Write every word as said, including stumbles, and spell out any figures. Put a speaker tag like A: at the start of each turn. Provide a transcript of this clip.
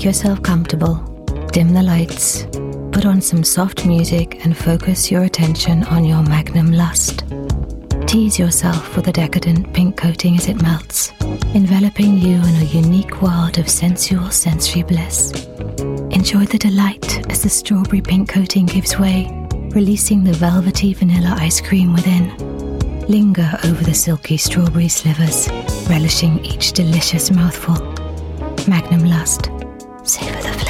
A: Make yourself comfortable, dim the lights, put on some soft music and focus your attention on your Magnum Lust. Tease yourself with a decadent pink coating as it melts, enveloping you in a unique world of sensual sensory bliss. Enjoy the delight as the strawberry pink coating gives way, releasing the velvety vanilla ice cream within. Linger over the silky strawberry slivers, relishing each delicious mouthful. Magnum Lust. Savor the